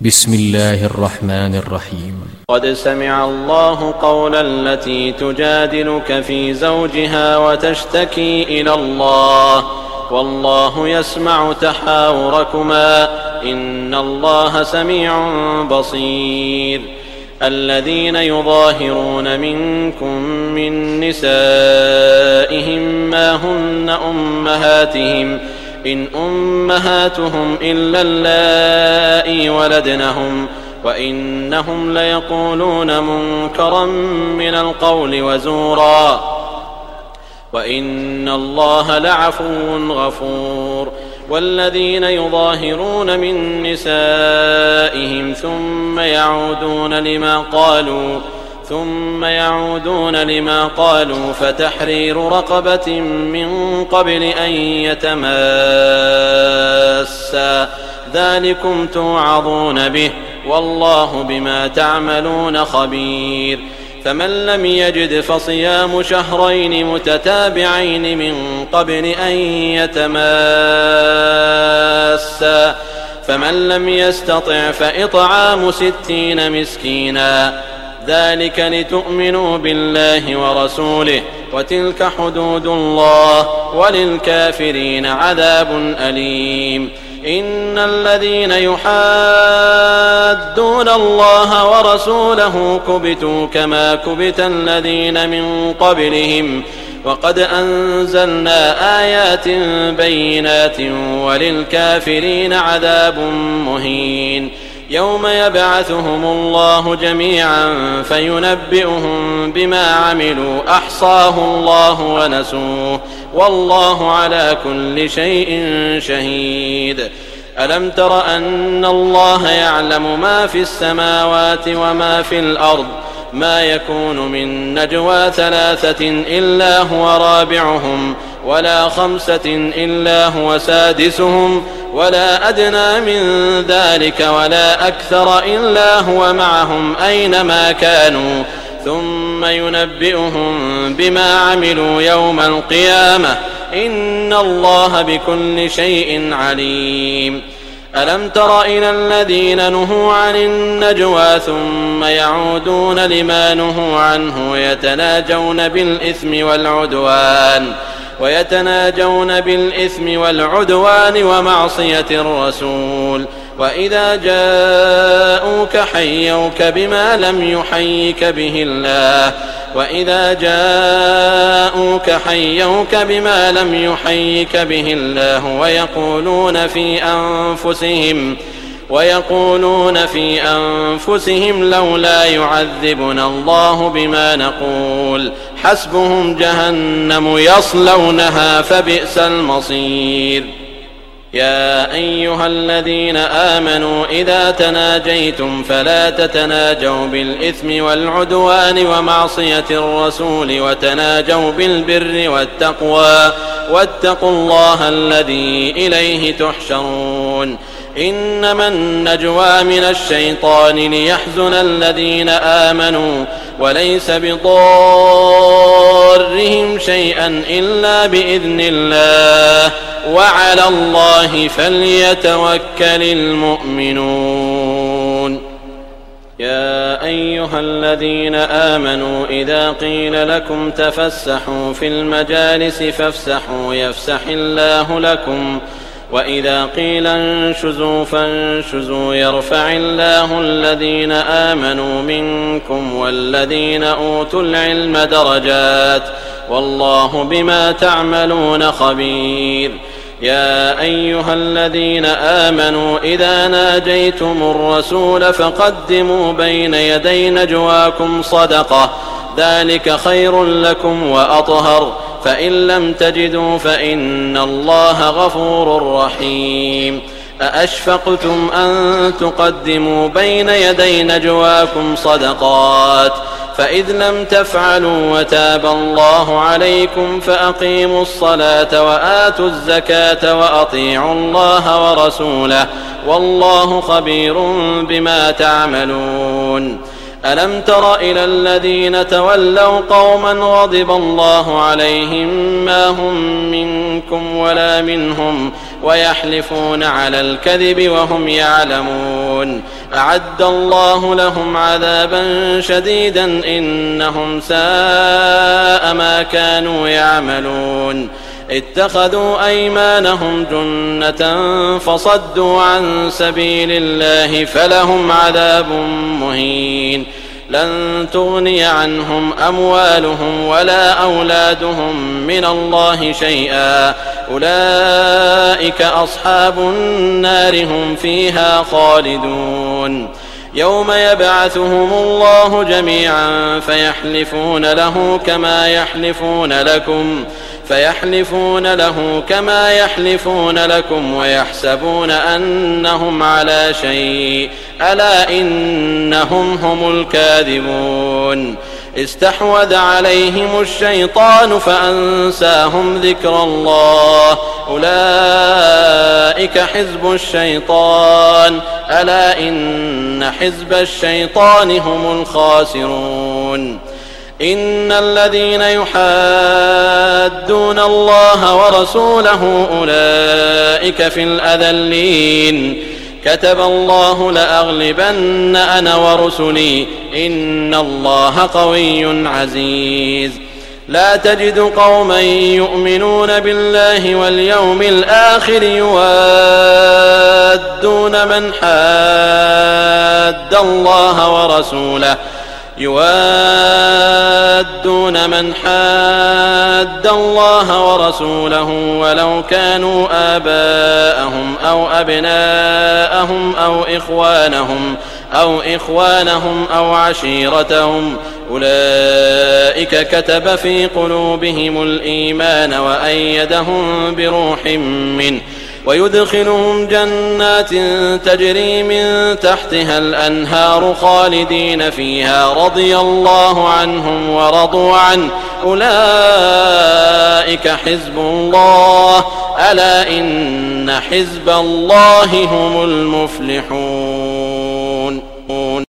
بسم الله الرحمن الرحيم. قد سمع الله قول التي تجادلك في زوجها وتشتكي إلى الله والله يسمع تحاوركما إن الله سميع بصير. الذين يظاهرون منكم من نسائهم ما هن أمهاتهم إن أمهاتهم إلا اللائي ولدنهم وإنهم ليقولون منكرا من القول وزورا وإن الله لعفو غفور. والذين يظاهرون من نسائهم ثم يعودون لما قالوا فتحرير رقبة من قبل أن يتماسا ذلكم توعظون به والله بما تعملون خبير. فمن لم يجد فصيام شهرين متتابعين من قبل أن يتماسا فمن لم يستطع فإطعام 60 مسكينا ذلك لتؤمنوا بالله ورسوله وتلك حدود الله وللكافرين عذاب أليم. إن الذين يحادون الله ورسوله كبتوا كما كبت الذين من قبلهم وقد أنزلنا آيات بينات وللكافرين عذاب مهين. يوم يبعثهم الله جميعا فينبئهم بما عملوا أحصاه الله ونسوه والله على كل شيء شهيد. ألم تر أن الله يعلم ما في السماوات وما في الأرض ما يكون من نجوى 3 إلا هو رابعهم ولا 5 إلا هو سادسهم ولا أدنى من ذلك ولا أكثر إلا هو معهم أينما كانوا ثم ينبئهم بما عملوا يوم القيامة إن الله بكل شيء عليم. ألم تر إلى الذين نهوا عن النجوى ثم يعودون لما نهوا عنه ويتناجون بالإثم والعدوان ومعصية الرسول وإذا جاءوك حيوك بما لم يحيك به الله ويقولون في أنفسهم لولا يعذبنا الله بما نقول حسبهم جهنم يصلونها فبئس المصير. يا أيها الذين آمنوا إذا تناجيتم فلا تتناجوا بالإثم والعدوان ومعصية الرسول وتناجوا بالبر والتقوى واتقوا الله الذي إليه تحشرون. إنما النجوى من الشيطان ليحزن الذين آمنوا وليس بضارهم شيئا إلا بإذن الله وعلى الله فليتوكل المؤمنون. يا أيها الذين آمنوا إذا قيل لكم تفسحوا في المجالس فافسحوا يفسح الله لكم وإذا قيل انشزوا فانشزوا يرفع الله الذين آمنوا منكم والذين أوتوا العلم درجات والله بما تعملون خبير. يا أيها الذين آمنوا إذا ناجيتم الرسول فقدموا بين يدي نجواكم صدقة ذلك خير لكم وأطهر فإن لم تجدوا فإن الله غفور رحيم. أأشفقتم أن تقدموا بين يدي نجواكم صدقات فإذ لم تفعلوا وتاب الله عليكم فأقيموا الصلاة وآتوا الزكاة وأطيعوا الله ورسوله والله خبير بما تعملون. ألم تر إلى الذين تولوا قوما غضب الله عليهم ما هم منكم ولا منهم ويحلفون على الكذب وهم يعلمون أعد الله لهم عذابا شديدا إنهم ساء ما كانوا يعملون اتخذوا أيمانهم جنة فصدوا عن سبيل الله فلهم عذاب مهين لن تغني عنهم أموالهم ولا أولادهم من الله شيئا أولئك أصحاب النار هم فيها خالدون يوم يبعثهم الله جميعا فيحلفون له كما يحلفون لكم ويحسبون أنهم على شيء ألا إنهم هم الكاذبون استحوذ عليهم الشيطان فأنساهم ذكر الله أولئك حزب الشيطان ألا إن حزب الشيطان هم الخاسرون إن الذين يحادون الله ورسوله أولئك في الأذلين كتب الله لأغلبن أنا ورسلي إن الله قوي عزيز لا تجد قوما يؤمنون بالله واليوم الآخر يوادون من حاد الله ورسوله ولو كانوا آباءهم أو أبناءهم أو إخوانهم أو عشيرتهم أولئك كتب في قلوبهم الإيمان وأيدهم بروح منه ويدخلهم جنات تجري من تحتها الأنهار خالدين فيها رضي الله عنهم ورضوا عنه أولئك حزب الله ألا إن حزب الله هم المفلحون.